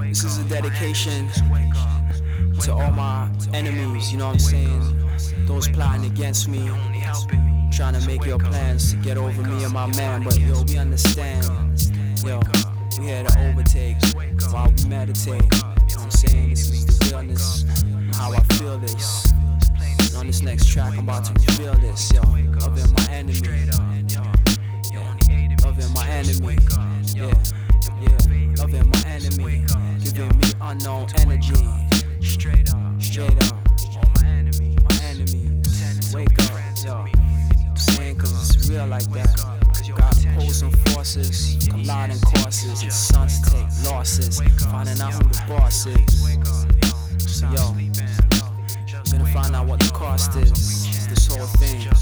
This is a dedication to all my enemies, you know what I'm saying? Those plotting against me, trying to make your plans to get over me and my man. But yo, we understand. Yo, we here to overtake while we meditate. You know what I'm saying? This is the realness and how I feel this. And on this next track, I'm about to reveal this. Yo, loving my enemy. Loving my enemy. Yeah, yeah, loving my enemy. Giving me unknown energy. Straight up. My enemies, wake up, yo. I'm saying cause it's real like that. Got opposing forces, colliding courses, and sons take losses. Finding out who the boss is. So yo, gonna find out what the cost is. This whole thing.